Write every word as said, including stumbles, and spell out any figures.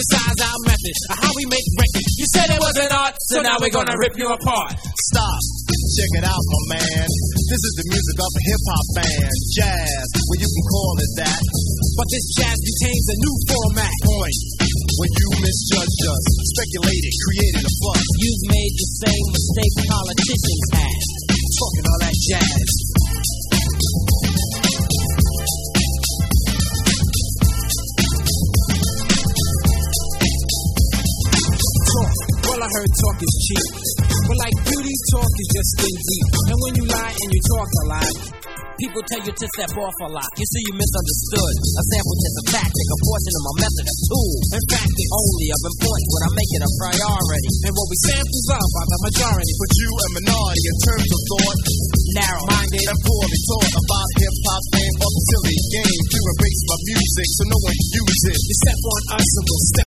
criticize our method of how we make records. You said it wasn't art, so now we're gonna rip you apart. Stop, check it out, my man. This is the music of a hip-hop band. Jazz, well you can call it that. But this jazz contains a new format. Point, when you misjudged us, speculated, created a fuss. You've made the same mistake politicians had, talking all that jazz. Talk, well I heard talk is cheap, but like beauty, talk is just skin deep. And when you lie and you talk a lot, people tell you to step off a lot. You see, you misunderstood. A sample is a tactic, a portion of my method, a tool. In fact, the only of importance when I make it a priority. And what we samples of are the majority. But you a minority in terms of thought, narrow-minded and poorly taught about hip-hop fame or the silly game. To embrace my music so no one can use it. You step on us and we'll step